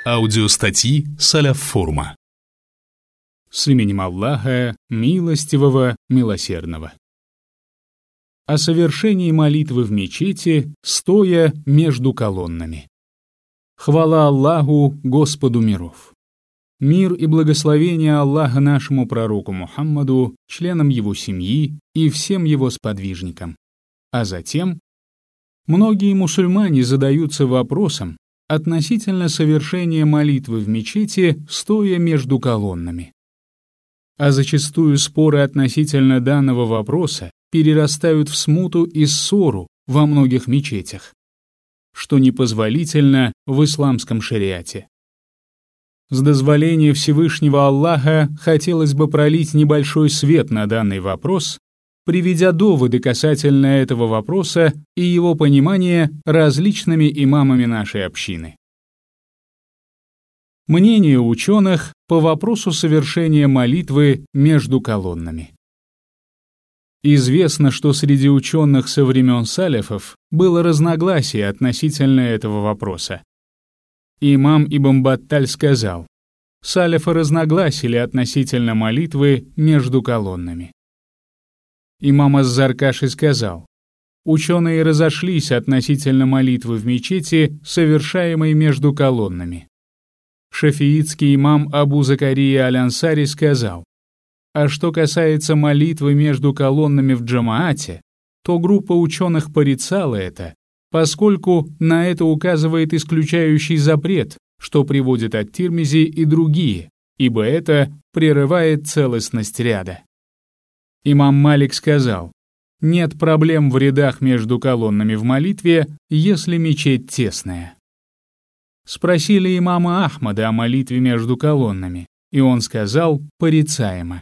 Аудиостатьи Салаф Форума. С именем Аллаха, милостивого, милосердного. О совершении молитвы в мечети, стоя между колоннами. Хвала Аллаху, Господу миров. Мир и благословение Аллаха нашему пророку Мухаммаду, членам его семьи и всем его сподвижникам. А затем, многие мусульмане задаются вопросом относительно совершения молитвы в мечети, стоя между колоннами. А зачастую споры относительно данного вопроса перерастают в смуту и ссору во многих мечетях, что непозволительно в исламском шариате. С дозволения Всевышнего Аллаха хотелось бы пролить небольшой свет на данный вопрос, приведя доводы касательно этого вопроса и его понимания различными имамами нашей общины. Мнение ученых по вопросу совершения молитвы между колоннами. Известно, что среди ученых со времен салафов было разногласие относительно этого вопроса. Имам Ибн Батталь сказал: салафы разногласили относительно молитвы между колоннами. Имам Аз-Заркаши сказал: ученые разошлись относительно молитвы в мечети, совершаемой между колоннами. Шафиитский имам Абу Закария Аль-Ансари сказал: а что касается молитвы между колоннами в джамаате, то группа ученых порицала это, поскольку на это указывает исключающий запрет, что приводит ат-Тирмизи и другие, ибо это прерывает целостность ряда. Имам Малик сказал: нет проблем в рядах между колоннами в молитве, если мечеть тесная. Спросили имама Ахмада о молитве между колоннами, и он сказал: порицаемо.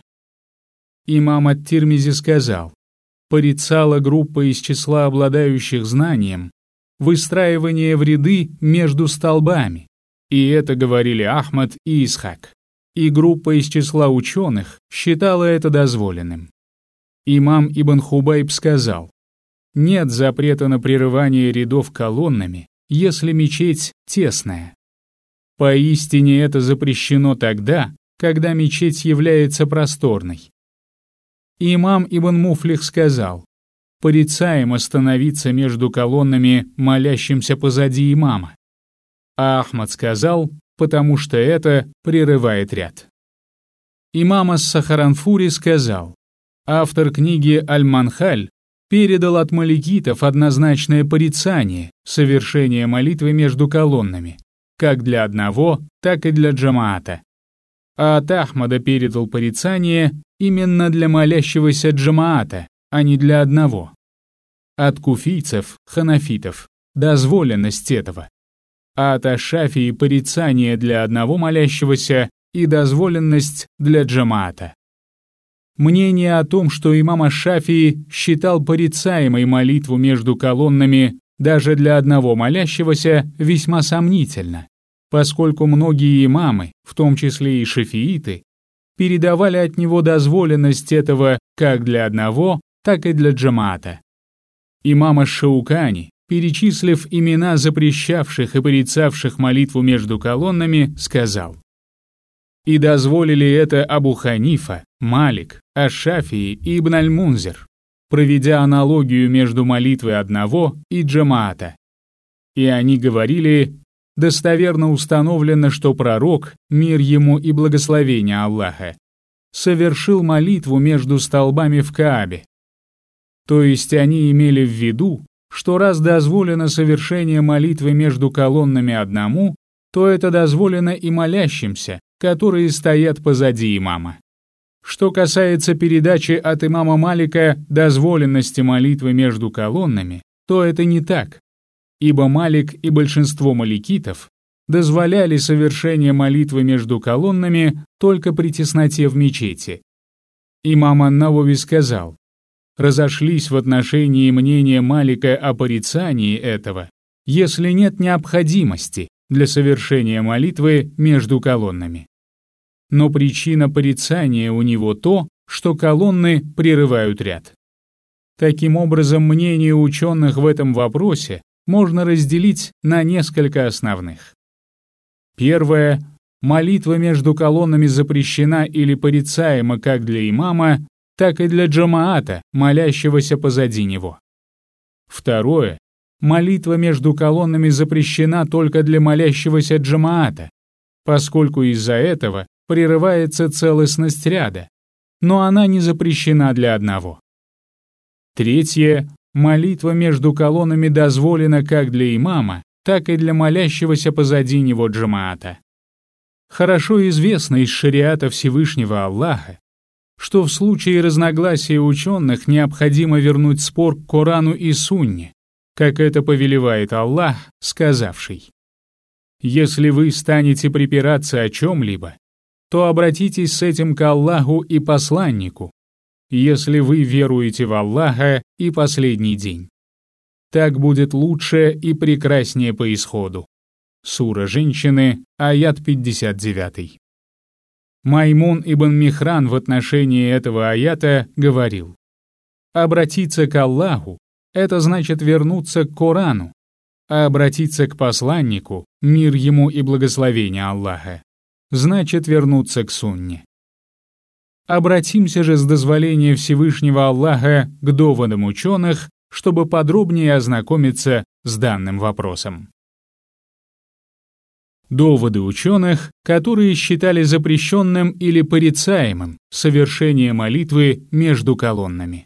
Имам ат-Тирмизи сказал: порицала группа из числа обладающих знанием выстраивание в ряды между столбами, и это говорили Ахмад и Исхак, и группа из числа ученых считала это дозволенным. Имам Ибн Хубайб сказал: нет запрета на прерывание рядов колоннами, если мечеть тесная. Поистине это запрещено тогда, когда мечеть является просторной. Имам Ибн Муфлих сказал: порицаемо становиться между колоннами, молящимся позади имама. А Ахмад сказал: потому что это прерывает ряд. Имам Ас-Сахаранфури сказал: автор книги Аль-Манхаль передал от маликитов однозначное порицание совершения молитвы между колоннами, как для одного, так и для джамаата. А от Ахмада передал порицание именно для молящегося джамаата, а не для одного. От куфийцев, ханафитов, дозволенность этого. А от Аш-Шафии порицание для одного молящегося и дозволенность для джамаата. Мнение о том, что имам Аш-Шафии считал порицаемой молитву между колоннами даже для одного молящегося, весьма сомнительно, поскольку многие имамы, в том числе и шафииты, передавали от него дозволенность этого как для одного, так и для джамаата. Имам Аш-Шаукани, перечислив имена запрещавших и порицавших молитву между колоннами, сказал: и дозволили это Абу Ханифа, Малик, Аш-Шафии и Ибн Аль-Мунзир, проведя аналогию между молитвой одного и джамаата. И они говорили: достоверно установлено, что пророк, мир ему и благословение Аллаха, совершил молитву между столбами в Каабе. То есть они имели в виду, что раз дозволено совершение молитвы между колоннами одному, то это дозволено и молящимся, которые стоят позади имама. Что касается передачи от имама Малика дозволенности молитвы между колоннами, то это не так, ибо Малик и большинство маликитов дозволяли совершение молитвы между колоннами только при тесноте в мечети. Имам ан-Навави сказал: разошлись в отношении мнения Малика о порицании этого, если нет необходимости для совершения молитвы между колоннами. Но причина порицания у него то, что колонны прерывают ряд. Таким образом, мнение ученых в этом вопросе можно разделить на несколько основных. Первое. Молитва между колоннами запрещена или порицаема как для имама, так и для джамаата, молящегося позади него. Второе. Молитва между колоннами запрещена только для молящегося джамаата, поскольку из-за этого прерывается целостность ряда, но она не запрещена для одного. Третье. Молитва между колоннами дозволена как для имама, так и для молящегося позади него джамаата. Хорошо известно из шариата Всевышнего Аллаха, что в случае разногласия ученых необходимо вернуть спор к Корану и Сунне, как это повелевает Аллах, сказавший: «Если вы станете припираться о чем-либо, то обратитесь с этим к Аллаху и посланнику, если вы веруете в Аллаха и последний день. Так будет лучше и прекраснее по исходу». Сура «Женщины», аят 59. Маймун ибн Михран в отношении этого аята говорил: «Обратиться к Аллаху — это значит вернуться к Корану, а обратиться к посланнику, мир ему и благословение Аллаха, значит вернуться к Сунне». Обратимся же с дозволения Всевышнего Аллаха к доводам ученых, чтобы подробнее ознакомиться с данным вопросом. Доводы ученых, которые считали запрещенным или порицаемым совершение молитвы между колоннами.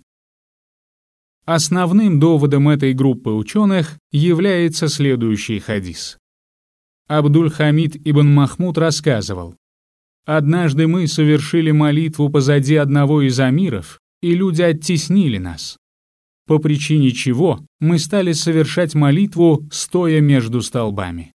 Основным доводом этой группы ученых является следующий хадис. Абдуль-Хамид ибн Махмуд рассказывал: «Однажды мы совершили молитву позади одного из амиров, и люди оттеснили нас, по причине чего мы стали совершать молитву, стоя между столбами.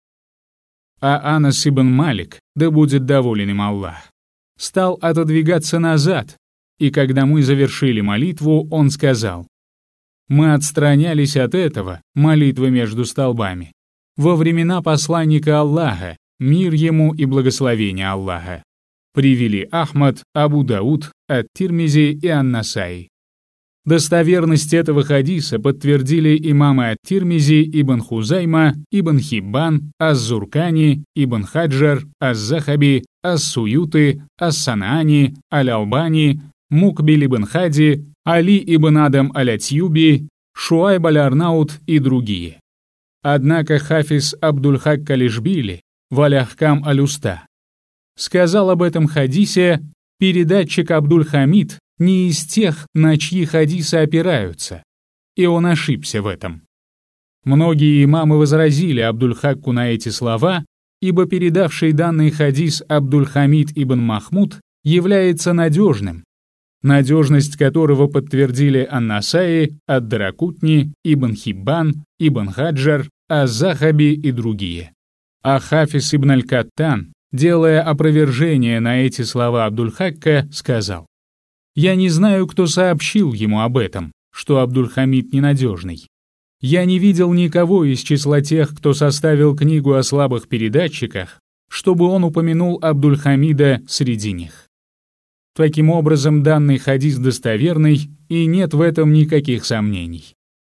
А Анас ибн Малик, да будет доволен им Аллах, стал отодвигаться назад, и когда мы завершили молитву, он сказал: мы отстранялись от этого, молитвы между столбами, во времена посланника Аллаха, мир ему и благословение Аллаха. Привели Ахмад, Абу Дауд, ат-Тирмизи и ан-Насаи. Достоверность этого хадиса подтвердили имамы ат-Тирмизи, Ибн Хузайма, Ибн Хиббан, ас-Зуркани, Ибн Хаджар, ас-Захаби, ас-Суюты, ас-Санаани, аль-Албани, Мукбиль ибн Хади, Али ибн Адам аль-Атьюби, Шуайб аль-Арнаут и другие. Однако хафиз Абдуль-Хак аль-Ишбили в аль-Ахкам аль-Уста сказал об этом хадисе: передатчик Абдуль-Хамид не из тех, на чьи хадисы опираются, и он ошибся в этом. Многие имамы возразили Абдуль-Хакку на эти слова, ибо передавший данный хадис Абдуль-Хамид ибн Махмуд является надежным, надежность которого подтвердили ан-Насаи, ад-Даракутни, Ибн Хиббан, Ибн Хаджар, аз-Захаби и другие. А Хафиз ибн аль-Каттан, делая опровержение на эти слова Абдуль-Хакка, сказал: «Я не знаю, кто сообщил ему об этом, что Абдуль-Хамид ненадежный. Я не видел никого из числа тех, кто составил книгу о слабых передатчиках, чтобы он упомянул Абдуль-Хамида среди них». Таким образом, данный хадис достоверный, и нет в этом никаких сомнений.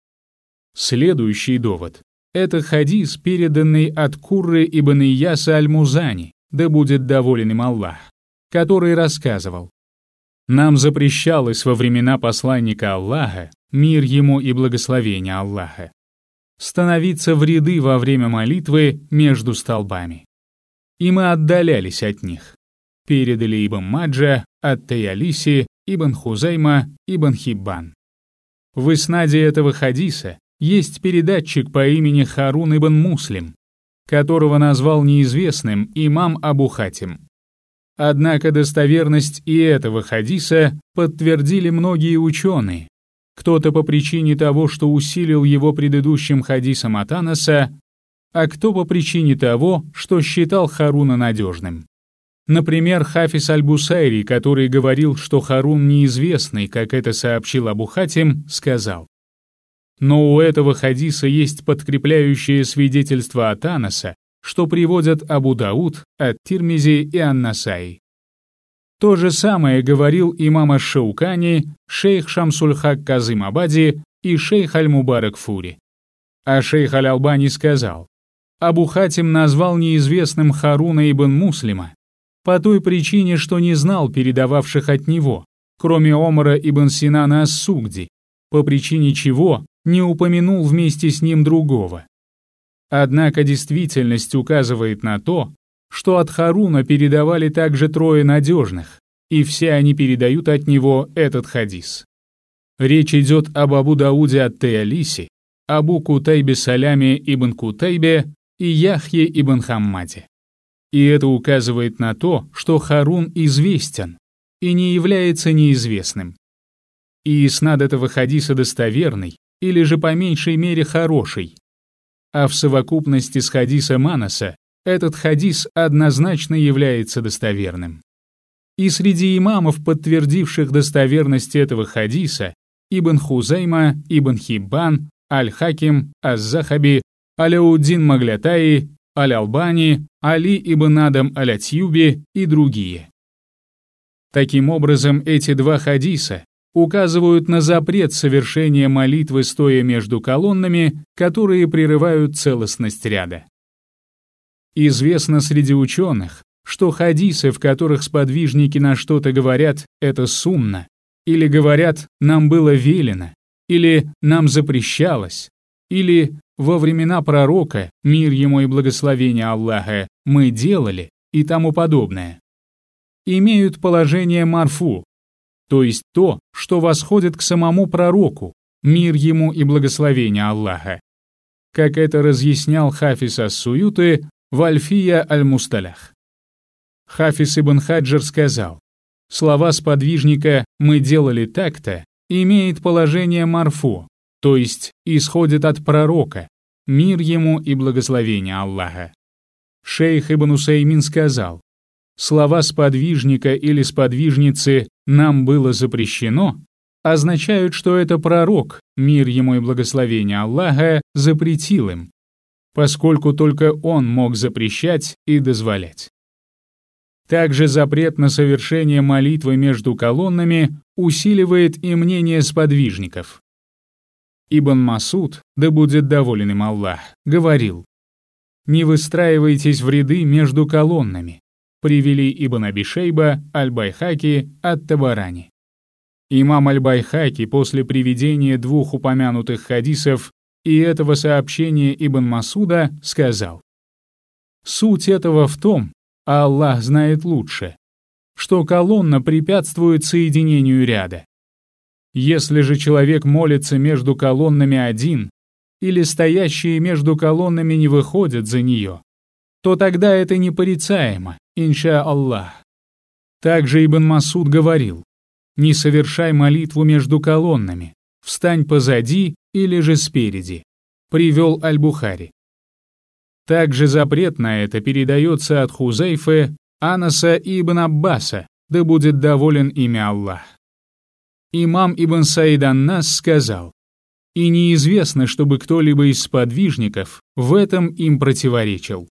Следующий довод. Это хадис, переданный от Курры ибн Ияса аль-Музани, да будет доволен им Аллах, который рассказывал: «Нам запрещалось во времена посланника Аллаха, мир ему и благословение Аллаха, становиться в ряды во время молитвы между столбами. И мы отдалялись от них». Передали Ибн Маджа, ат-Таялиси, Ибн Хузайма, Ибн Хиббан. В иснаде этого хадиса есть передатчик по имени Харун ибн Муслим, которого назвал неизвестным имам Абу Хатим. Однако достоверность и этого хадиса подтвердили многие ученые, кто-то по причине того, что усилил его предыдущим хадисом от Анаса, а кто по причине того, что считал Харуна надежным. Например, Хафиз аль-Бусайри, который говорил, что Харун неизвестный, как это сообщил Абу Хатим, сказал: «Но у этого хадиса есть подкрепляющее свидетельство от Анаса, что приводят Абу Дауд, ат-Тирмизи и ан-Насаи». То же самое говорил имам аш-Шаукани, шейх Шамсуль-Хак Казым Абади и шейх аль-Мубарак Фури. А шейх аль-Албани сказал: Абу Хатим назвал неизвестным Харуна ибн Муслима по той причине, что не знал передававших от него, кроме Омара ибн Синана ас-Сугди, по причине чего не упомянул вместе с ним другого. Однако действительность указывает на то, что от Харуна передавали также трое надежных, и все они передают от него этот хадис. Речь идет об Абу Дауде ат-Таялиси, Абу Кутайбе Саляме ибн Кутайбе и Яхье ибн Хаммаде. И это указывает на то, что Харун известен и не является неизвестным. И иснад этого хадиса достоверный, или же по меньшей мере хороший. А в совокупности с хадисом Анаса этот хадис однозначно является достоверным. И среди имамов, подтвердивших достоверность этого хадиса, Ибн Хузайма, Ибн Хиббан, Аль-Хаким, Аз-Захаби, Аляуддин Маглятаи, Аль-Албани, Али ибн Адам Аль-Атьюби и другие. Таким образом, эти два хадиса указывают на запрет совершения молитвы стоя между колоннами, которые прерывают целостность ряда. Известно среди ученых, что хадисы, в которых сподвижники на что-то говорят «это сунна», или говорят «нам было велено», или «нам запрещалось», или «во времена пророка, мир ему и благословение Аллаха, мы делали» и тому подобное, имеют положение марфу, то есть то, что восходит к самому пророку, мир ему и благословение Аллаха, как это разъяснял Хафиз ас-Суюти в Альфия аль-Мусталях. Хафиз ибн Хаджар сказал, слова сподвижника «мы делали так-то» имеет положение марфу, то есть исходит от пророка, мир ему и благословение Аллаха. Шейх ибн Усаймин сказал, слова сподвижника или сподвижницы «нам было запрещено» означают, что это пророк, мир ему и благословение Аллаха, запретил им, поскольку только он мог запрещать и дозволять. Также запрет на совершение молитвы между колоннами усиливает и мнение сподвижников. Ибн Масуд, да будет доволен им Аллах, говорил, «Не выстраивайтесь в ряды между колоннами», привели Ибн Аби Шейба, Аль-Байхаки, Ат-Табарани. Имам Аль-Байхаки после приведения двух упомянутых хадисов и этого сообщения Ибн Масуда сказал, «Суть этого в том, а Аллах знает лучше, что колонна препятствует соединению ряда. Если же человек молится между колоннами один, или стоящие между колоннами не выходят за нее, то тогда это непорицаемо, инша-Аллах». Также Ибн Масуд говорил, «Не совершай молитву между колоннами, встань позади или же спереди», привел Аль-Бухари. Также запрет на это передается от Хузайфы, Анаса и Ибн Аббаса, да будет доволен ими Аллах. Имам Ибн Саид ан-Нас сказал, «И неизвестно, чтобы кто-либо из сподвижников в этом им противоречил».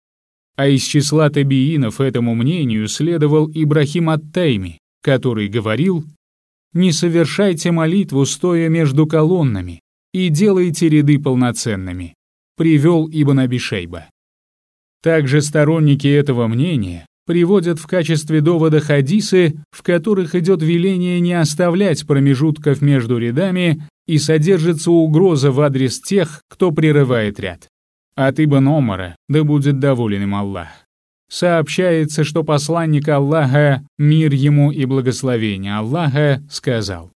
А из числа табиинов этому мнению следовал Ибрахим ат-Тайми, который говорил, «Не совершайте молитву, стоя между колоннами, и делайте ряды полноценными», привел Ибн Аби Шейба. Также сторонники этого мнения приводят в качестве довода хадисы, в которых идет веление не оставлять промежутков между рядами и содержится угроза в адрес тех, кто прерывает ряд. От Ибн Омара, да будет доволен им Аллах, сообщается, что посланник Аллаха, мир ему и благословение Аллаха, сказал,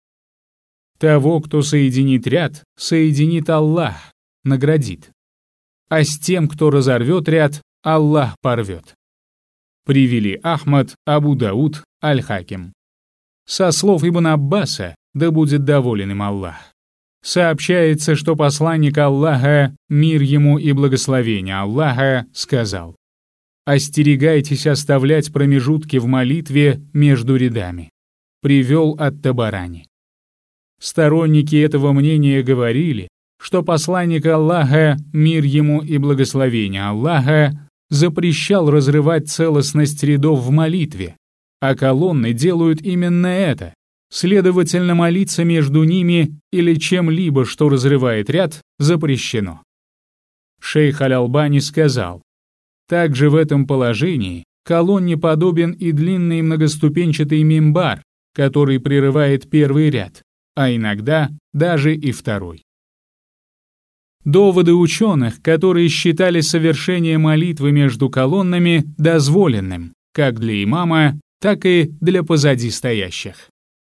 «Того, кто соединит ряд, соединит Аллах, наградит. А с тем, кто разорвет ряд, Аллах порвет». Привели Ахмад, Абу Дауд, Аль-Хаким. Со слов Ибн Аббаса, да будет доволен им Аллах, сообщается, что посланник Аллаха, мир ему и благословение Аллаха, сказал, «Остерегайтесь оставлять промежутки в молитве между рядами», привел ат-Табарани. Сторонники этого мнения говорили, что посланник Аллаха, мир ему и благословение Аллаха, запрещал разрывать целостность рядов в молитве, а колонны делают именно это. Следовательно, молиться между ними или чем-либо, что разрывает ряд, запрещено. шейх Аль-Албани сказал: «Также в этом положении колонне подобен и длинный многоступенчатый мимбар, который прерывает первый ряд, а иногда даже и второй». Доводы ученых, которые считали совершение молитвы между колоннами дозволенным, как для имама, так и для позади стоящих.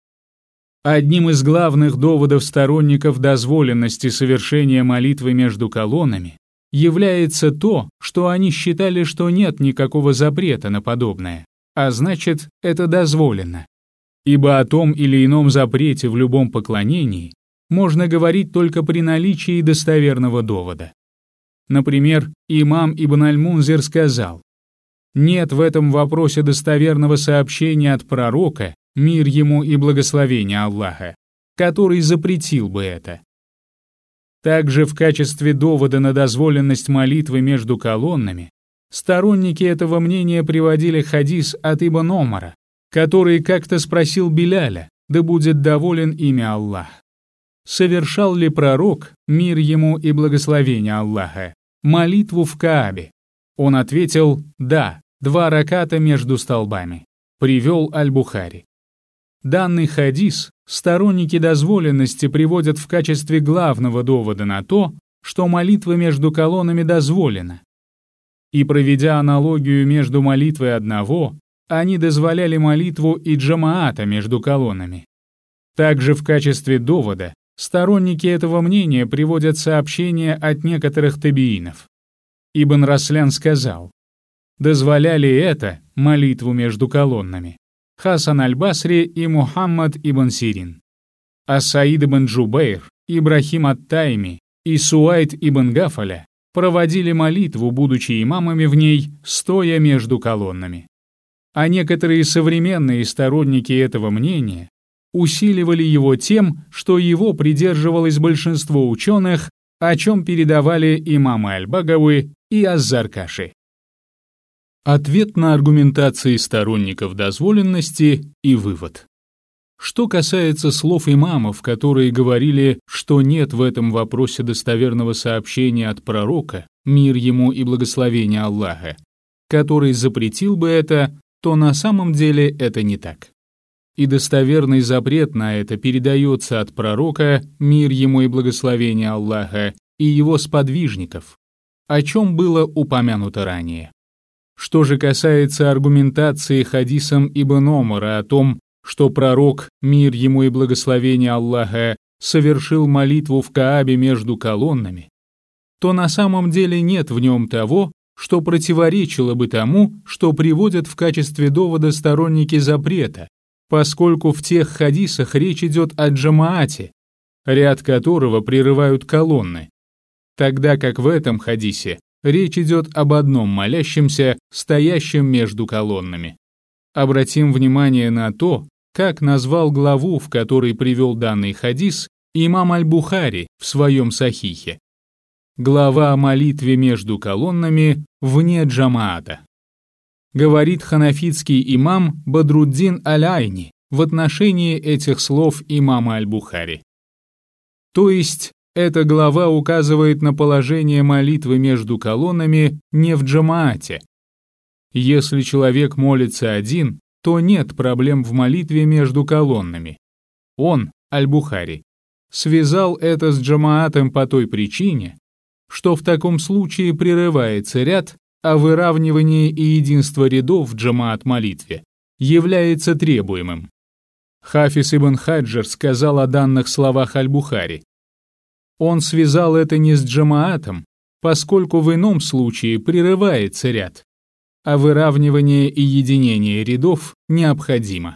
Одним из главных доводов сторонников дозволенности совершения молитвы между колоннами является то, что они считали, что нет никакого запрета на подобное, а значит, это дозволено. Ибо о том или ином запрете в любом поклонении можно говорить только при наличии достоверного довода. Например, имам Ибн Аль-Мунзир сказал: «Нет в этом вопросе достоверного сообщения от пророка, мир ему и благословение Аллаха, который запретил бы это». Также в качестве довода на дозволенность молитвы между колоннами сторонники этого мнения приводили хадис от Ибн Омара, который как-то спросил Биляля, да будет доволен ими Аллах: совершал ли пророк, мир ему и благословение Аллаха, молитву в Каабе? Он ответил: да, 2 раката между столбами. Привел Аль-Бухари. Данный хадис сторонники дозволенности приводят в качестве главного довода на то, что молитва между колоннами дозволена. И проведя аналогию между молитвой одного, они дозволяли молитву и джамаата между колоннами. Также в качестве довода сторонники этого мнения приводят сообщения от некоторых табиинов. Ибн Раслян сказал: дозволяли это, молитву между колоннами, Хасан аль-Басри и Мухаммад ибн Сирин. А Саид ибн Джубейр, Ибрахим ат-Тайми и Суайд ибн Гафаля проводили молитву, будучи имамами в ней, стоя между колоннами. А некоторые современные сторонники этого мнения усиливали его тем, что его придерживалось большинство ученых, о чем передавали имамы Аль-Багави и Аз-Заркаши. Ответ на аргументации сторонников дозволенности и вывод. Что касается слов имамов, которые говорили, что нет в этом вопросе достоверного сообщения от пророка, мир ему и благословение Аллаха, который запретил бы это, то на самом деле это не так. И достоверный запрет на это передается от пророка, мир ему и благословение Аллаха, и его сподвижников, о чем было упомянуто ранее. Что же касается аргументации хадисом Ибн Омара о том, что пророк, мир ему и благословение Аллаха, совершил молитву в Каабе между колоннами, то на самом деле нет в нем того, что противоречило бы тому, что приводят в качестве довода сторонники запрета, поскольку в тех хадисах речь идет о джамаате, ряд которого прерывают колонны, тогда как в этом хадисе речь идет об одном молящемся, стоящем между колоннами. Обратим внимание на то, как назвал главу, в которой привел данный хадис, имам Аль-Бухари в своем Сахихе. Глава о молитве между колоннами вне джамаата. Говорит ханафитский имам Бадруддин Аль-Айни в отношении этих слов имама Аль-Бухари. То есть, эта глава указывает на положение молитвы между колоннами не в джамаате. Если человек молится один, то нет проблем в молитве между колоннами. Он, Аль-Бухари, связал это с джамаатом по той причине, что в таком случае прерывается ряд, а выравнивание и единство рядов в джамаат-молитве является требуемым. Хафиз ибн Хаджар сказал о данных словах Аль-Бухари: он связал это не с джамаатом, поскольку в ином случае прерывается ряд, а выравнивание и единение рядов необходимо.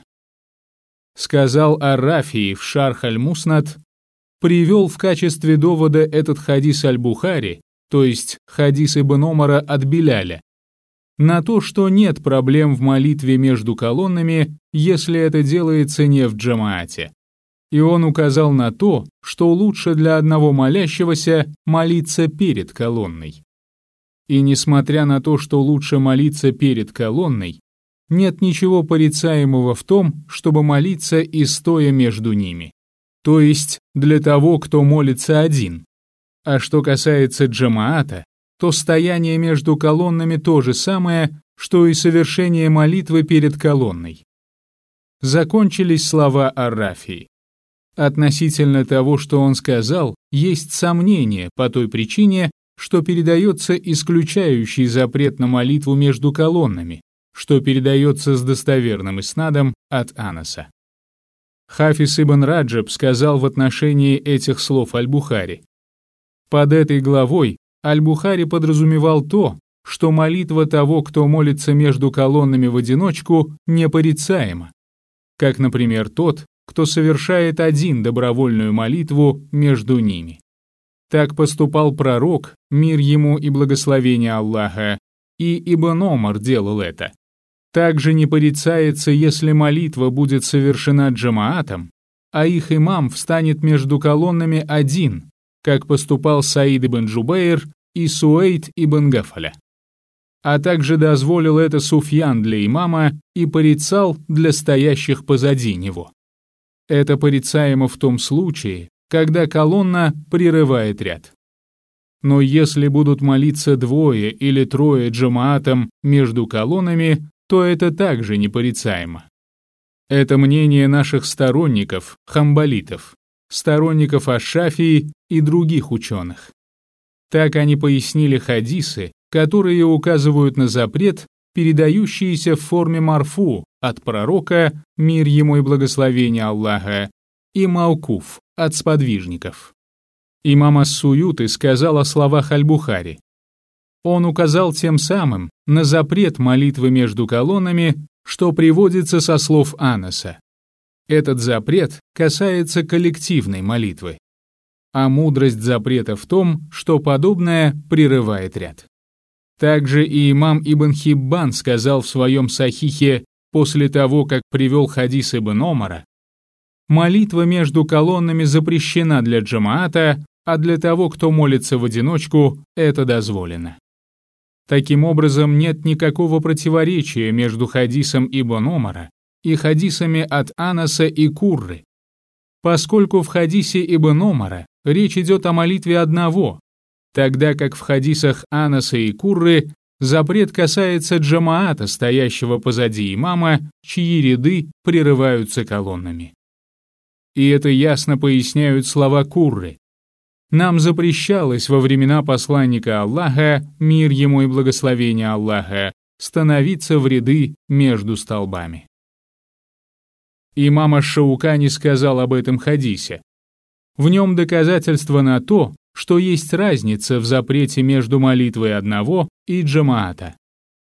Сказал Ар-Рафии в Шарх Аль-Муснад, привел в качестве довода этот хадис Аль-Бухари, то есть хадис Ибн Омара от Биляля, на то, что нет проблем в молитве между колоннами, если это делается не в джамаате. И он указал на то, что лучше для одного молящегося молиться перед колонной. И несмотря на то, что лучше молиться перед колонной, нет ничего порицаемого в том, чтобы молиться и стоя между ними. То есть для того, кто молится один. А что касается джамаата, то стояние между колоннами то же самое, что и совершение молитвы перед колонной. Закончились слова Ар-Рафии. Относительно того, что он сказал, есть сомнение по той причине, что передается исключающий запрет на молитву между колоннами, что передается с достоверным иснадом от Анаса. Хафиз ибн Раджаб сказал в отношении этих слов Аль-Бухари: под этой главой Аль-Бухари подразумевал то, что молитва того, кто молится между колоннами в одиночку, непорицаема, как, например, тот, кто совершает один добровольную молитву между ними. Так поступал пророк, мир ему и благословение Аллаха, и Ибн Омар делал это. Также не порицается, если молитва будет совершена джамаатом, а их имам встанет между колоннами один, как поступал Саид ибн Джубейр и Суэйд ибн Гафаля. А также дозволил это Суфьян для имама и порицал для стоящих позади него. Это порицаемо в том случае, когда колонна прерывает ряд. Но если будут молиться двое или трое джамаатом между колоннами, то это также непорицаемо. Это мнение наших сторонников, хамбалитов, сторонников Аш-Шафии и других ученых. Так они пояснили хадисы, которые указывают на запрет, передающиеся в форме марфу от пророка, мир ему и благословение Аллаха, и маукуф от сподвижников. Имам ас-Суюти сказал о словах Аль-Бухари. Он указал тем самым на запрет молитвы между колоннами, что приводится со слов Анаса. Этот запрет касается коллективной молитвы. А мудрость запрета в том, что подобное прерывает ряд. Также и имам Ибн Хиббан сказал в своем сахихе после того, как привел хадис Ибн Омара: молитва между колоннами запрещена для джамаата, а для того, кто молится в одиночку, это дозволено. Таким образом, нет никакого противоречия между хадисом Ибн Омара и хадисами от Анаса и Курры, поскольку в хадисе Ибн Омара речь идет о молитве одного, тогда как в хадисах Анаса и Курры запрет касается джамаата, стоящего позади имама, чьи ряды прерываются колоннами. И это ясно поясняют слова Курры. Нам запрещалось во времена посланника Аллаха, мир ему и благословение Аллаха, становиться в ряды между столбами. Имам аш-Шаукани сказал об этом хадисе. В нем доказательство на то, что есть разница в запрете между молитвой одного и джамаата.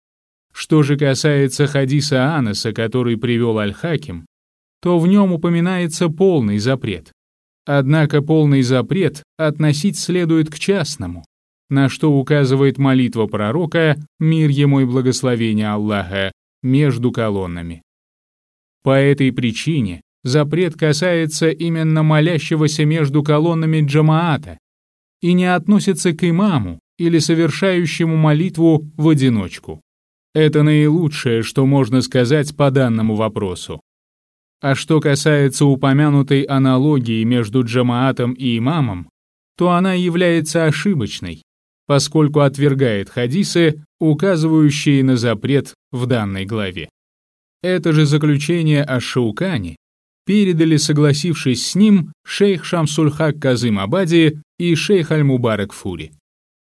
Что же касается хадиса Анаса, который привел Аль-Хаким, то в нем упоминается полный запрет. Однако полный запрет относить следует к частному, на что указывает молитва пророка, мир ему и благословение Аллаха, между колоннами. По этой причине запрет касается именно молящегося между колоннами джамаата и не относится к имаму или совершающему молитву в одиночку. Это наилучшее, что можно сказать по данному вопросу. А что касается упомянутой аналогии между джамаатом и имамом, то она является ошибочной, поскольку отвергает хадисы, указывающие на запрет в данной главе. Это же заключение аш-Шаукани передали, согласившись с ним, шейх Шамсуль-Хак Казым Абади и шейх Аль-Мубарак Фури.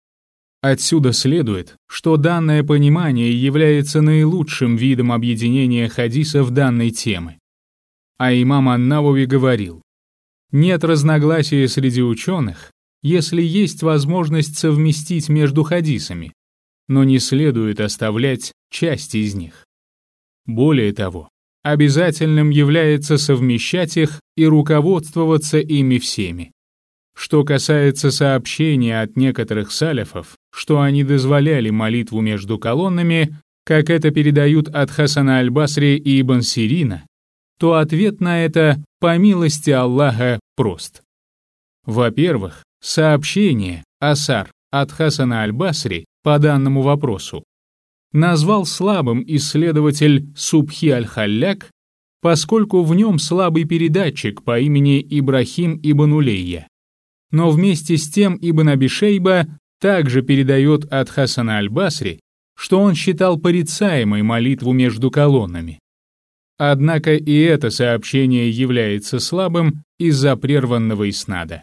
Отсюда следует, что данное понимание является наилучшим видом объединения хадисов данной темы. А имам ан-Навави говорил: нет разногласия среди ученых, если есть возможность совместить между хадисами, но не следует оставлять часть из них. Более того, обязательным является совмещать их и руководствоваться ими всеми. Что касается сообщения от некоторых салафов, что они дозволяли молитву между колоннами, как это передают от Хасана аль-Басри и Ибн Сирина, то ответ на это, по милости Аллаха, прост. Во-первых, сообщение, асар, от Хасана аль-Басри по данному вопросу назвал слабым исследователь Субхи аль-Халляк, поскольку в нем слабый передатчик по имени Ибрахим ибн Улейя. Но вместе с тем Ибн Аби Шейба также передает от Хасана аль-Басри, что он считал порицаемой молитву между колоннами. Однако и это сообщение является слабым из-за прерванного иснада.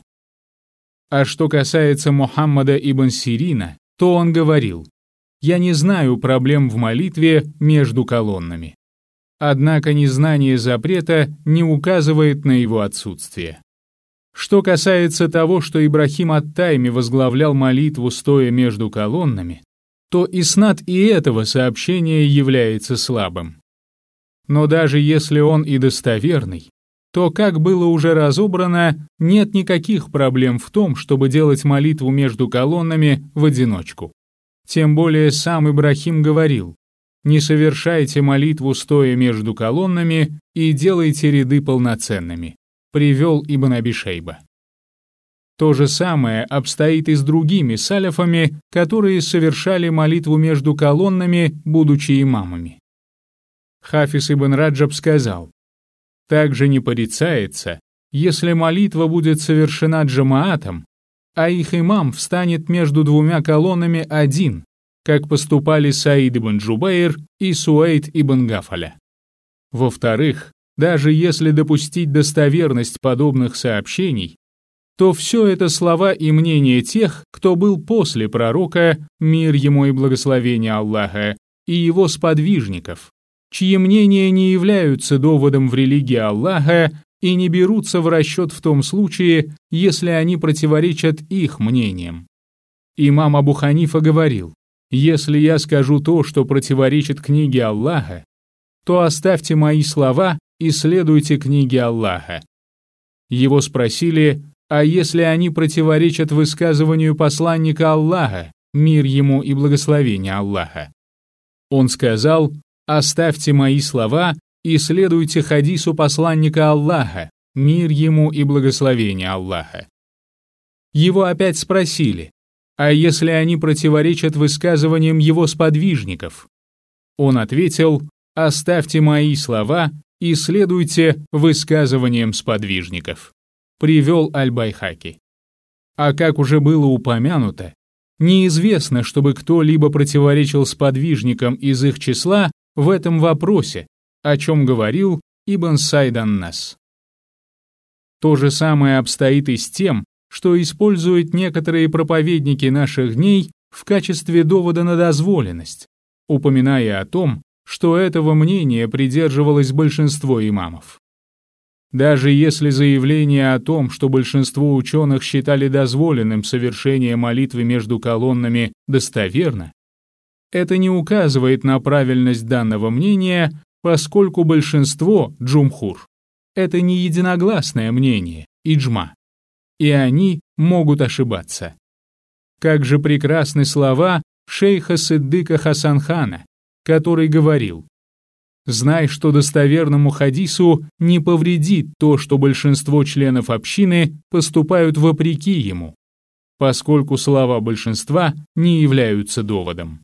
А что касается Мухаммада ибн Сирина, то он говорил: «Я не знаю проблем в молитве между колоннами». Однако незнание запрета не указывает на его отсутствие. Что касается того, что Ибрахим ат-Тайми возглавлял молитву, стоя между колоннами, то иснад и этого сообщения является слабым. Но даже если он и достоверный, то, как было уже разобрано, нет никаких проблем в том, чтобы делать молитву между колоннами в одиночку. Тем более сам Ибрахим говорил: «Не совершайте молитву, стоя между колоннами, и делайте ряды полноценными», привел Ибн Аби Шейба. То же самое обстоит и с другими саляфами, которые совершали молитву между колоннами, будучи имамами. Хафиз ибн Раджаб сказал: «Также не порицается, если молитва будет совершена джамаатом, а их имам встанет между двумя колоннами один, как поступали Саид ибн Джубайр и Суэйд ибн Гафаля. Во-вторых, даже если допустить достоверность подобных сообщений, то все это слова и мнения тех, кто был после пророка, мир ему и благословение Аллаха, и его сподвижников, чьи мнения не являются доводом в религии Аллаха и не берутся в расчет в том случае, если они противоречат их мнениям. Имам Абу Ханифа говорил: «Если я скажу то, что противоречит книге Аллаха, то оставьте мои слова и следуйте книге Аллаха». Его спросили: «А если они противоречат высказыванию посланника Аллаха, мир ему и благословение Аллаха?» Он сказал: «Оставьте мои слова и следуйте хадису посланника Аллаха, мир ему и благословение Аллаха». Его опять спросили: «А если они противоречат высказываниям его сподвижников?» Он ответил: «Оставьте мои слова и следуйте высказываниям сподвижников», привел Аль-Байхаки. А как уже было упомянуто, неизвестно, чтобы кто-либо противоречил сподвижникам из их числа в этом вопросе, о чем говорил Ибн Сайд ан-Нас. То же самое обстоит и с тем, что используют некоторые проповедники наших дней в качестве довода на дозволенность, упоминая о том, что этого мнения придерживалось большинство имамов. Даже если заявление о том, что большинство ученых считали дозволенным совершение молитвы между колоннами, достоверно, это не указывает на правильность данного мнения, поскольку большинство, джумхур, это не единогласное мнение, иджма, и они могут ошибаться. Как же прекрасны слова шейха Сиддыка Хасан-хана, который говорил: «Знай, что достоверному хадису не повредит то, что большинство членов общины поступают вопреки ему, поскольку слова большинства не являются доводом».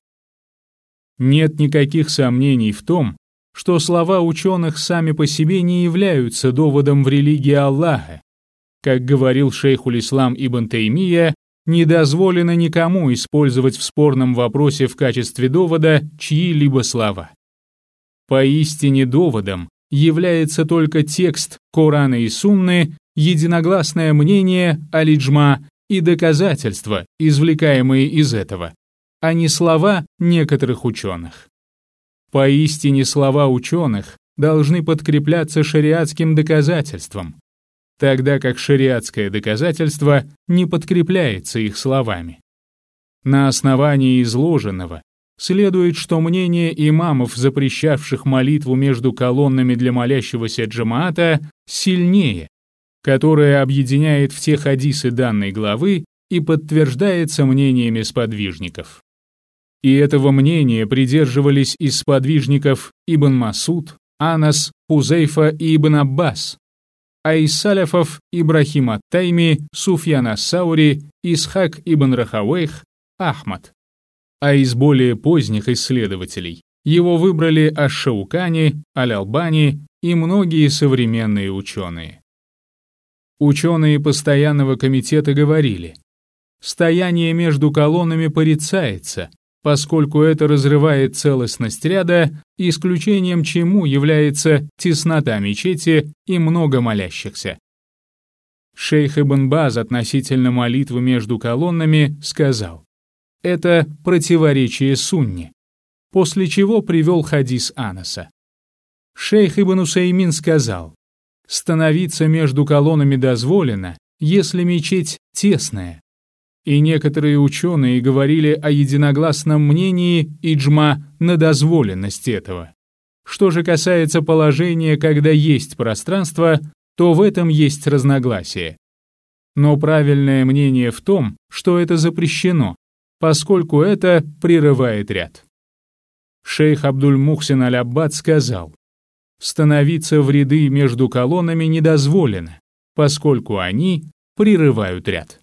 Нет никаких сомнений в том, что слова ученых сами по себе не являются доводом в религии Аллаха. Как говорил шейхуль-ислам Ибн Таймия, не дозволено никому использовать в спорном вопросе в качестве довода чьи-либо слова. Поистине доводом является только текст Корана и Сунны, единогласное мнение аль-иджма и доказательства, извлекаемые из этого, а не слова некоторых ученых. Поистине слова ученых должны подкрепляться шариатским доказательством, тогда как шариатское доказательство не подкрепляется их словами. На основании изложенного следует, что мнение имамов, запрещавших молитву между колоннами для молящегося джамаата, сильнее, которое объединяет все хадисы данной главы и подтверждается мнениями сподвижников. И этого мнения придерживались из сподвижников Ибн Масуд, Анас, Хузейфа и Ибн Аббас, а из саляфов Ибрахим ат-Тайми, Суфьян ас-Саури, Исхак ибн Рахавейх, Ахмад. А из более поздних исследователей его выбрали аш-Шаукани, Аль-Албани и многие современные ученые. Ученые постоянного комитета говорили: стояние между колоннами порицается, поскольку это разрывает целостность ряда, исключением чему является теснота мечети и много молящихся. Шейх Ибн Баз относительно молитвы между колоннами сказал: «Это противоречие сунне», после чего привел хадис Анаса. Шейх Ибн Усаймин сказал: «Становиться между колоннами дозволено, если мечеть тесная». И некоторые ученые говорили о единогласном мнении иджма на дозволенность этого. Что же касается положения, когда есть пространство, то в этом есть разногласие. Но правильное мнение в том, что это запрещено, поскольку это прерывает ряд. Шейх Абдуль-Мухсин аль-Аббад сказал: «Становиться в ряды между колоннами недозволено, поскольку они прерывают ряд».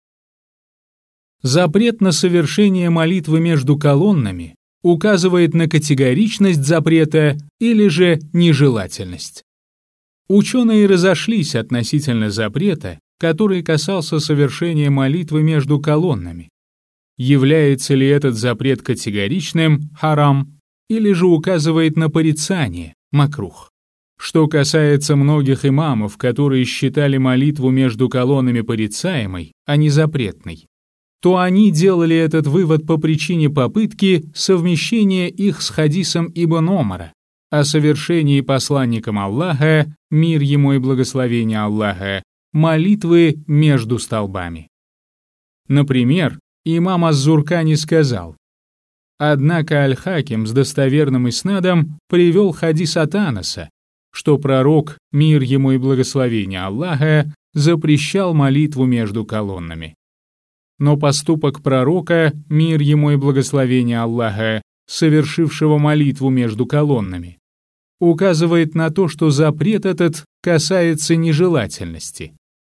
Запрет на совершение молитвы между колоннами указывает на категоричность запрета или же нежелательность. Ученые разошлись относительно запрета, который касался совершения молитвы между колоннами. Является ли этот запрет категоричным, харам, или же указывает на порицание, макрух. Что касается многих имамов, которые считали молитву между колоннами порицаемой, а не запретной, то они делали этот вывод по причине попытки совмещения их с хадисом Ибн Омара о совершении посланником Аллаха, мир ему и благословение Аллаха, молитвы между столбами. Например, имам Аз-Зуркани сказал: «Однако Аль-Хаким с достоверным иснадом привел хадис от Анаса, что пророк, мир ему и благословение Аллаха, запрещал молитву между колоннами. Но поступок пророка, мир ему и благословение Аллаха, совершившего молитву между колоннами, указывает на то, что запрет этот касается нежелательности.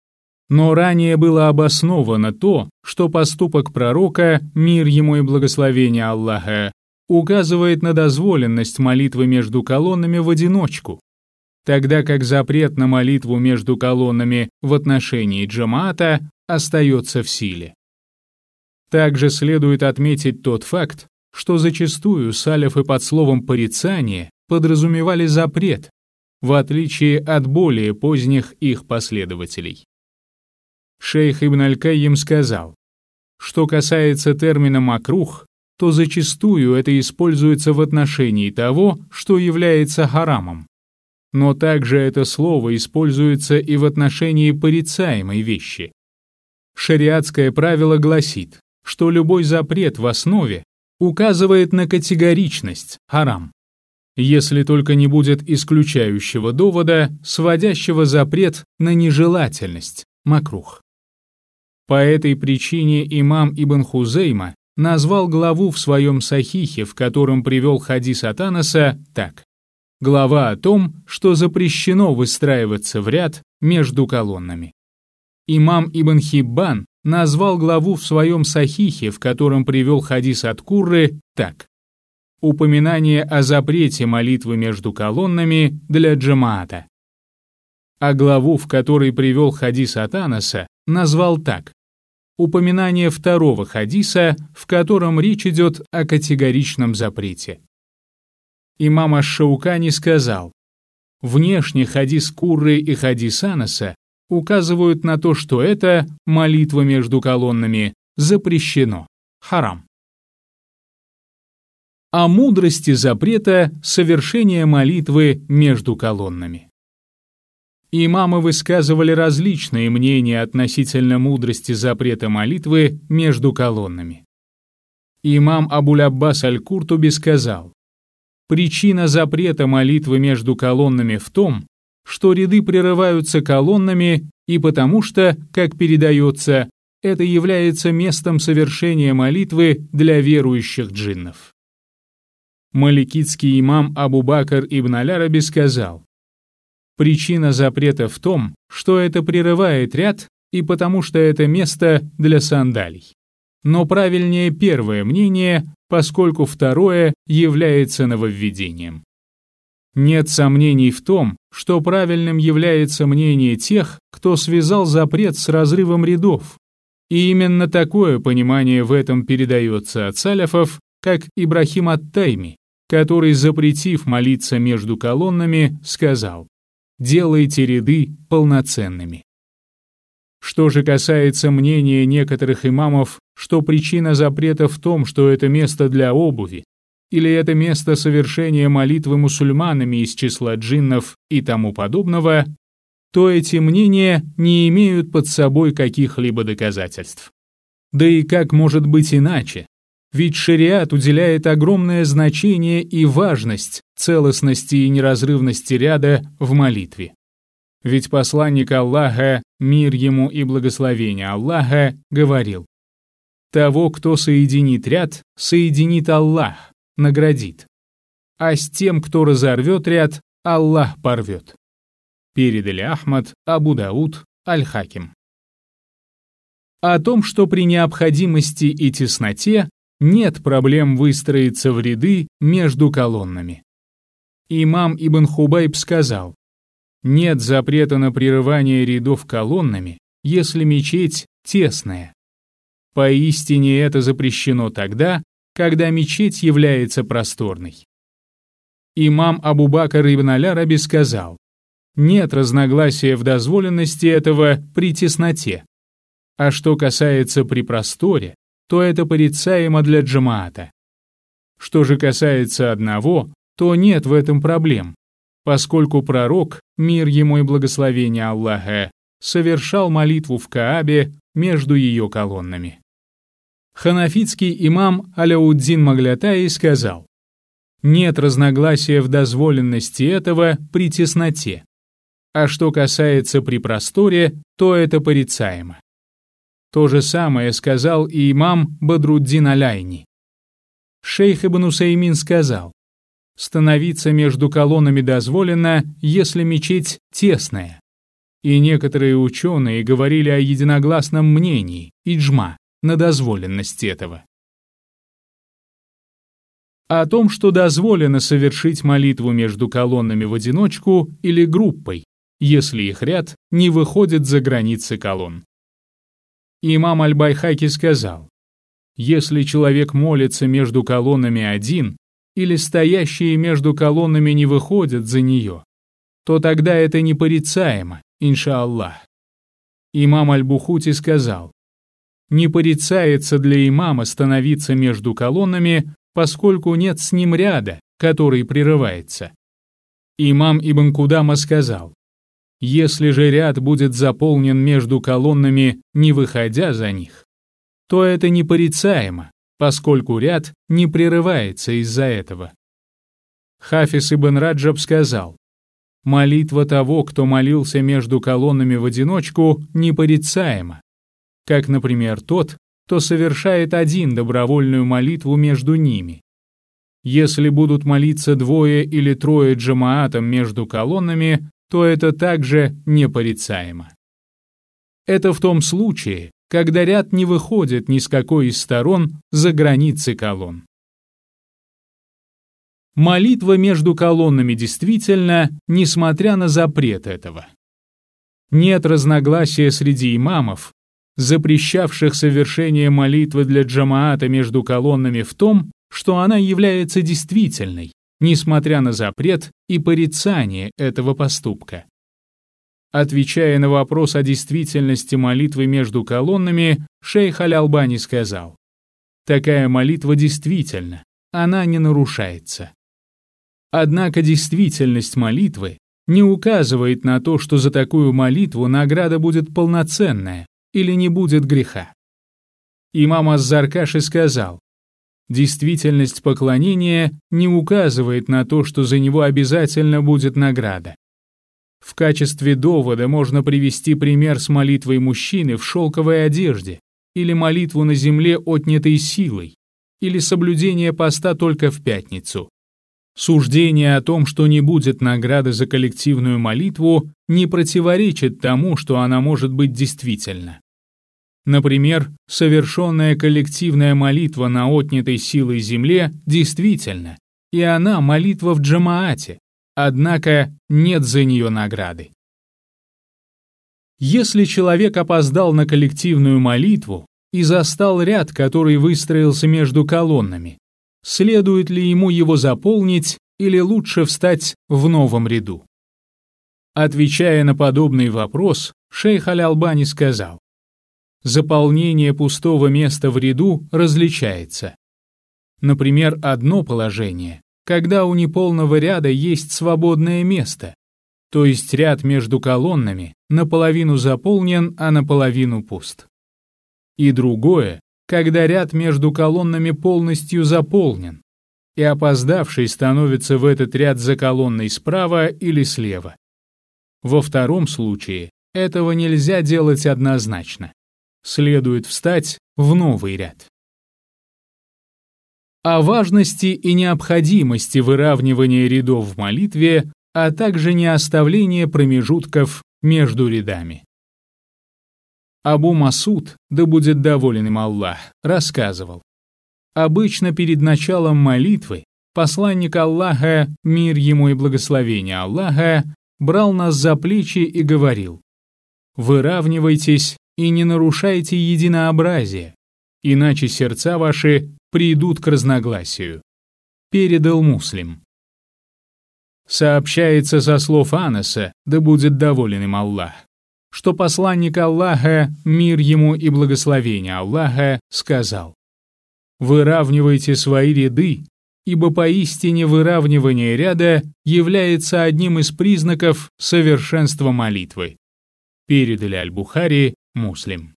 Но ранее было обосновано то, что поступок пророка, мир ему и благословение Аллаха, указывает на дозволенность молитвы между колоннами в одиночку, тогда как запрет на молитву между колоннами в отношении джамаата остается в силе. Также следует отметить тот факт, что зачастую салафы под словом «порицание» подразумевали запрет, в отличие от более поздних их последователей. Шейх Ибн Аль-Кайим сказал: что касается термина «макрух», то зачастую это используется в отношении того, что является харамом. Но также это слово используется и в отношении порицаемой вещи. Шариатское правило гласит, что любой запрет в основе указывает на категоричность, харам, если только не будет исключающего довода, сводящего запрет на нежелательность, макрух. По этой причине имам Ибн Хузейма назвал главу в своем сахихе, в котором привел хадис от Анаса, так: глава о том, что запрещено выстраиваться в ряд между колоннами. Имам Ибн Хиббан назвал главу в своем сахихе, в котором привел хадис от Курры, так: упоминание о запрете молитвы между колоннами для джамаата. А главу, в которой привел хадис от Анаса, назвал так: упоминание второго хадиса, в котором речь идет о категоричном запрете. Имам Аш-Шаукани сказал: внешне хадис Курры и хадис Анаса указывают на то, что это, молитва между колоннами, запрещено, харам. О мудрости запрета совершения молитвы между колоннами. Имамы высказывали различные мнения относительно мудрости запрета молитвы между колоннами. Имам Абуль-Аббас Аль-Куртуби сказал: причина запрета молитвы между колоннами в том, что ряды прерываются колоннами и потому что, как передается, это является местом совершения молитвы для верующих джиннов. Маликитский имам Абу-Бакр ибн Аль-Араби сказал: причина запрета в том, что это прерывает ряд и потому что это место для сандалий. Но правильнее первое мнение, поскольку второе является нововведением. Нет сомнений в том, что правильным является мнение тех, кто связал запрет с разрывом рядов, И именно такое понимание в этом передается от саляфов, как Ибрахим ат-Тайми, который, запретив молиться между колоннами, сказал: «Делайте ряды полноценными». Что же касается мнения некоторых имамов, что причина запрета в том, что это место для обуви, или это место совершения молитвы мусульманами из числа джиннов и тому подобного, то эти мнения не имеют под собой каких-либо доказательств. Да и как может быть иначе? Ведь шариат уделяет огромное значение и важность целостности и неразрывности ряда в молитве. Ведь посланник Аллаха, мир ему и благословение Аллаха, говорил: «Того, кто соединит ряд, соединит Аллах, наградит. А с тем, кто разорвет ряд, Аллах порвет». Передали Ахмад, Абу Дауд, Аль-Хаким. О том, что при необходимости и тесноте нет проблем выстроиться в ряды между колоннами. Имам Ибн Хубайб сказал: «Нет запрета на прерывание рядов колоннами, если мечеть тесная. Поистине это запрещено тогда, когда мечеть является просторной». Имам Абу Бакр ибн Аль-Араби сказал: «Нет разногласия в дозволенности этого при тесноте. А что касается при просторе, то это порицаемо для джамаата. Что же касается одного, то нет в этом проблем, поскольку пророк, мир ему и благословение Аллаха, совершал молитву в Каабе между ее колоннами». Ханафитский имам Аляуддин Маглятаи сказал: «Нет разногласия в дозволенности этого при тесноте. А что касается при просторе, то это порицаемо». То же самое сказал и имам Бадруддин Аляйни. Шейх Ибн Усаймин сказал: «Становиться между колоннами дозволено, если мечеть тесная». И некоторые ученые говорили о единогласном мнении, иджма, на дозволенность этого. О том, что дозволено совершить молитву между колоннами в одиночку или группой, если их ряд не выходит за границы колонн. Имам Аль-Байхаки сказал: «Если человек молится между колоннами один, или стоящие между колоннами не выходят за нее, то тогда это не порицаемо, иншааллах». Имам Аль-Бухути сказал: «Не порицается для имама становиться между колоннами, поскольку нет с ним ряда, который прерывается». Имам Ибн Кудама сказал: «Если же ряд будет заполнен между колоннами, не выходя за них, то это не порицаемо, поскольку ряд не прерывается из-за этого». Хафиз Ибн Раджаб сказал: «Молитва того, кто молился между колоннами в одиночку, непорицаема, как, например, тот, кто совершает один добровольную молитву между ними. Если будут молиться двое или трое джамаатом между колоннами, то это также непорицаемо. Это в том случае, когда ряд не выходит ни с какой из сторон за границы колонн. Молитва между колоннами действительно, несмотря на запрет этого. Нет разногласия среди имамов, запрещавших совершение молитвы для джамаата между колоннами, в том, что она является действительной, несмотря на запрет и порицание этого поступка. Отвечая на вопрос о действительности молитвы между колоннами, шейх Аль-Албани сказал: «Такая молитва действительна, она не нарушается». Однако действительность молитвы не указывает на то, что за такую молитву награда будет полноценная или не будет греха. Имам Аз-Заркаши сказал: «Действительность поклонения не указывает на то, что за него обязательно будет награда». В качестве довода можно привести пример с молитвой мужчины в шелковой одежде, или молитву на земле, отнятой силой, или соблюдение поста только в пятницу. Суждение о том, что не будет награды за коллективную молитву, не противоречит тому, что она может быть действительна. Например, совершенная коллективная молитва на отнятой силой земле действительно, и она молитва в джамаате, однако нет за нее награды. Если человек опоздал на коллективную молитву и застал ряд, который выстроился между колоннами, следует ли ему его заполнить или лучше встать в новом ряду? Отвечая на подобный вопрос, шейх Аль-Албани сказал: заполнение пустого места в ряду различается. Например, одно положение, когда у неполного ряда есть свободное место, то есть ряд между колоннами наполовину заполнен, а наполовину пуст. И другое, когда ряд между колоннами полностью заполнен, и опоздавший становится в этот ряд за колонной справа или слева. Во втором случае этого нельзя делать однозначно. Следует встать в новый ряд. О важности и необходимости выравнивания рядов в молитве, а также не оставления промежутков между рядами. Абу Масуд, да будет доволен им Аллах, рассказывал: обычно перед началом молитвы посланник Аллаха, мир ему и благословение Аллаха, брал нас за плечи и говорил: выравнивайтесь и не нарушайте единообразие, иначе сердца ваши придут к разногласию. Передал Муслим. Сообщается со слов Анаса, да будет доволен им Аллах, что посланник Аллаха, мир ему и благословение Аллаха, сказал: выравнивайте свои ряды, ибо поистине выравнивание ряда является одним из признаков совершенства молитвы. Передали Аль-Бухари, Муслим.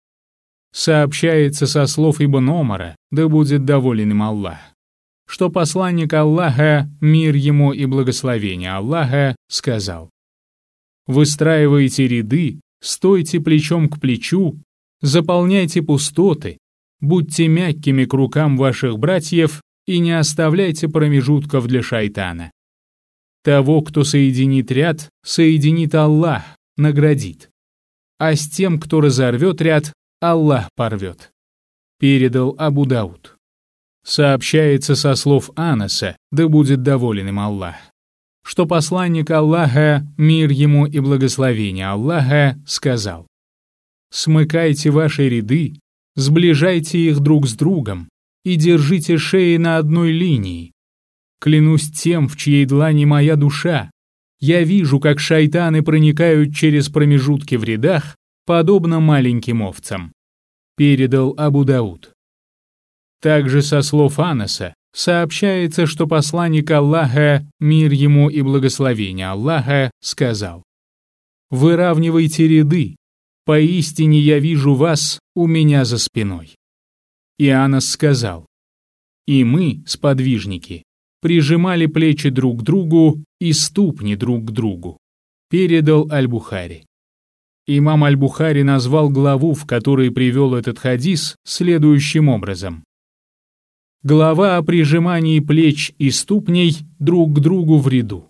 Сообщается со слов Ибн Омара, да будет доволен им Аллах, что посланник Аллаха, мир ему и благословение Аллаха, сказал: выстраивайте ряды, стойте плечом к плечу, заполняйте пустоты, будьте мягкими к рукам ваших братьев и не оставляйте промежутков для шайтана. Того, кто соединит ряд, соединит Аллах, наградит. А с тем, кто разорвет ряд, Аллах порвет. Передал Абу Дауд. Сообщается со слов Анаса, да будет доволен им Аллах, что посланник Аллаха, мир ему и благословение Аллаха, сказал: смыкайте ваши ряды, сближайте их друг с другом и держите шеи на одной линии. Клянусь тем, в чьей длани моя душа, я вижу, как шайтаны проникают через промежутки в рядах, подобно маленьким овцам. Передал Абу Дауд. Также со слов Анаса сообщается, что посланник Аллаха, мир ему и благословение Аллаха, сказал: выравнивайте ряды, поистине я вижу вас у меня за спиной. И Анас сказал: и мы, сподвижники, прижимали плечи друг к другу и ступни друг к другу. Передал Аль-Бухари. Имам Аль-Бухари назвал главу, в которой привел этот хадис, следующим образом: глава о прижимании плеч и ступней друг к другу в ряду.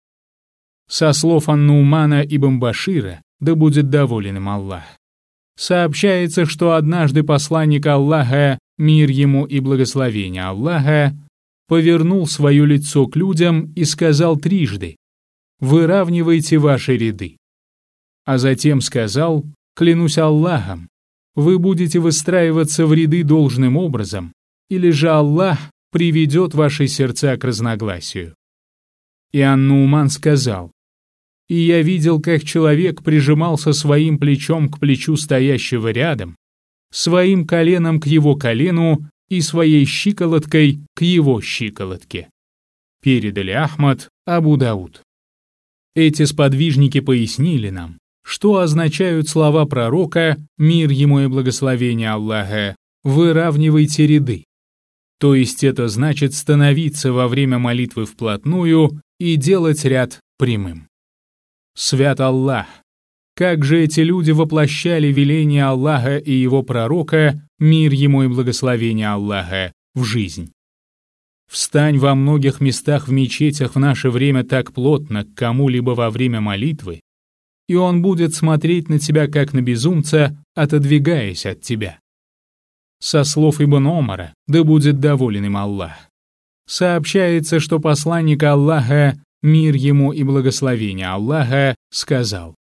Со слов Ан-Нумана ибн Башира, да будет доволен им Аллах, сообщается, что однажды посланник Аллаха, мир ему и благословение Аллаха, повернул свое лицо к людям и сказал трижды: выравнивайте ваши ряды. А затем сказал: клянусь Аллахом, вы будете выстраиваться в ряды должным образом, или же Аллах приведет ваши сердца к разногласию. И Ан-Нуман сказал: и я видел, как человек прижимался своим плечом к плечу стоящего рядом, своим коленом к его колену и своей щиколоткой к его щиколотке. Передали Ахмад, Абу Дауд. Эти сподвижники пояснили нам, что означают слова пророка, мир ему и благословение Аллаха, выравнивайте ряды. То есть это значит становиться во время молитвы вплотную и делать ряд прямым. Свят Аллах! Как же эти люди воплощали веление Аллаха и его пророка, мир ему и благословение Аллаха, в жизнь. Встань во многих местах в мечетях в наше время так плотно к кому-либо во время молитвы, и он будет смотреть на тебя как на безумца, отодвигаясь от тебя. Со слов Ибн Омара, да будет доволен им Аллах, сообщается, что посланник Аллаха, мир ему и благословение Аллаха, сказал: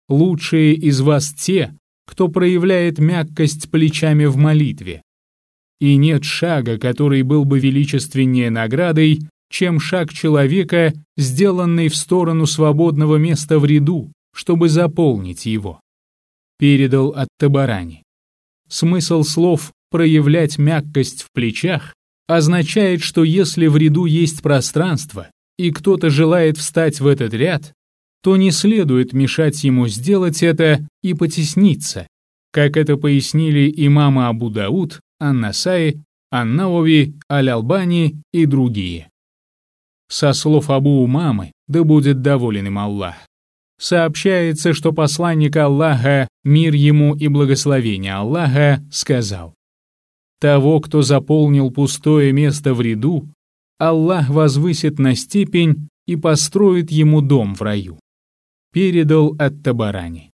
лучшие из вас те, кто проявляет мягкость плечами в молитве. И нет шага, который был бы величественнее наградой, чем шаг человека, сделанный в сторону свободного места в ряду, чтобы заполнить его. Передал ат-Табарани. Смысл слов «проявлять мягкость в плечах» означает, что если в ряду есть пространство, и кто-то желает встать в этот ряд, то не следует мешать ему сделать это и потесниться, как это пояснили имамы Абу Дауд, ан-Насаи, ан-Навави, аль-Албани и другие. Со слов Абу Умамы, да будет доволен им Аллах, сообщается, что посланник Аллаха, мир ему и благословение Аллаха, сказал: «Того, кто заполнил пустое место в ряду, Аллах возвысит на степень и построит ему дом в раю». Передал ат-Табарани.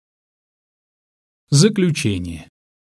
Заключение.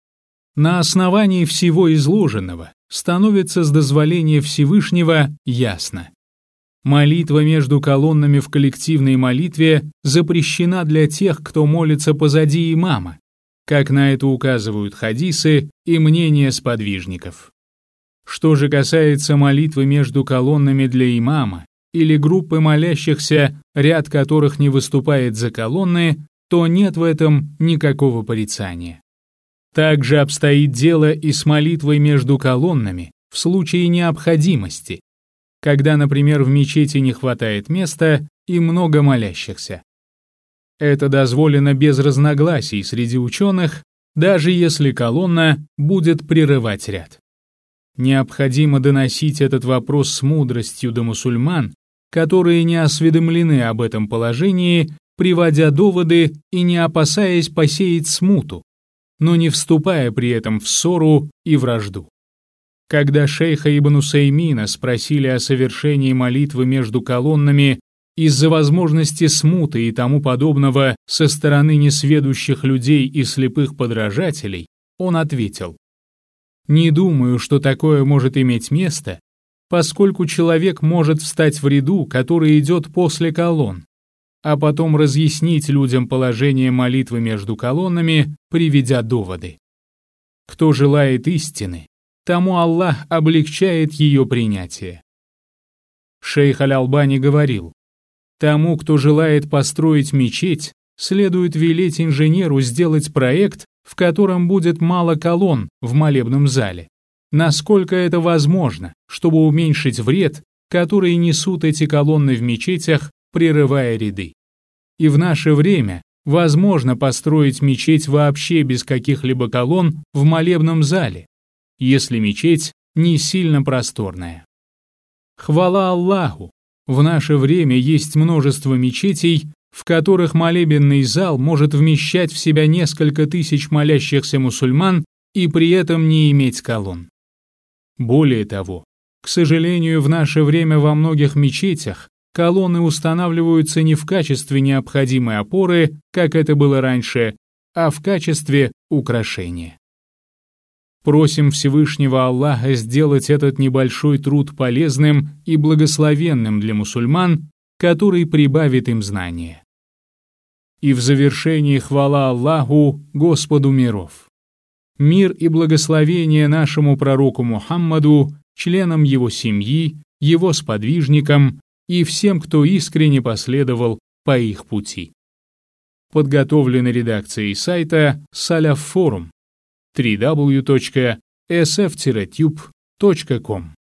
На основании всего изложенного становится с дозволения Всевышнего ясно. Молитва между колоннами в коллективной молитве запрещена для тех, кто молится позади имама, как на это указывают хадисы и мнения сподвижников. Что же касается молитвы между колоннами для имама или группы молящихся, ряд которых не выступает за колонны, то нет в этом никакого порицания. Также обстоит дело и с молитвой между колоннами в случае необходимости, когда, например, в мечети не хватает места и много молящихся. Это дозволено без разногласий среди ученых, даже если колонна будет прерывать ряд. Необходимо доносить этот вопрос с мудростью до мусульман, которые не осведомлены об этом положении, приводя доводы и не опасаясь посеять смуту, но не вступая при этом в ссору и вражду. Когда шейха Ибн Усаймина спросили о совершении молитвы между колоннами из-за возможности смуты и тому подобного со стороны несведущих людей и слепых подражателей, он ответил: «Не думаю, что такое может иметь место, поскольку человек может встать в ряду, который идет после колонн, а потом разъяснить людям положение молитвы между колоннами, приведя доводы. Кто желает истины, тому Аллах облегчает ее принятие». Шейх Аль-Албани говорил: «Тому, кто желает построить мечеть, следует велеть инженеру сделать проект, в котором будет мало колонн в молебном зале, насколько это возможно, чтобы уменьшить вред, который несут эти колонны в мечетях, прерывая ряды. И в наше время возможно построить мечеть вообще без каких-либо колонн в молебном зале, если мечеть не сильно просторная. Хвала Аллаху! В наше время есть множество мечетей, в которых молебенный зал может вмещать в себя несколько тысяч молящихся мусульман и при этом не иметь колонн. Более того, к сожалению, в наше время во многих мечетях колонны устанавливаются не в качестве необходимой опоры, как это было раньше, а в качестве украшения. Просим Всевышнего Аллаха сделать этот небольшой труд полезным и благословенным для мусульман, который прибавит им знания. И в завершении хвала Аллаху, Господу миров. Мир и благословение нашему пророку Мухаммаду, членам его семьи, его сподвижникам и всем, кто искренне последовал по их пути. Подготовлено редакцией сайта Salaf Forum www.sf-tube.com